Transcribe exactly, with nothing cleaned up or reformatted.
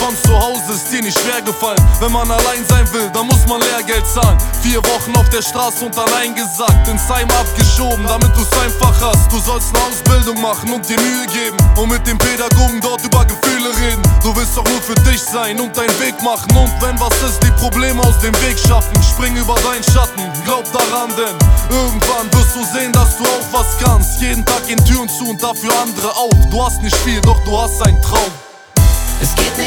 von zu Hause ist dir nicht schwer gefallen. Wenn man allein sein will, dann muss man Lehrgeld zahlen. Vier Wochen auf der Straße und allein gesagt, ins Heim abgeschoben, damit du's einfach hast. Du sollst eine Ausbildung machen und dir Mühe geben und mit den Pädagogen dort über Gefühle reden. Du willst doch nur für dich sein und deinen Weg machen, und wenn was ist, die Probleme aus dem Weg schaffen. Spring über deinen Schatten, glaub daran, denn irgendwann wirst du sehen, dass du auch was kannst. Jeden Tag gehen Türen zu und dafür andere auf. Du hast nicht viel, doch du hast einen Traum. Es geht nicht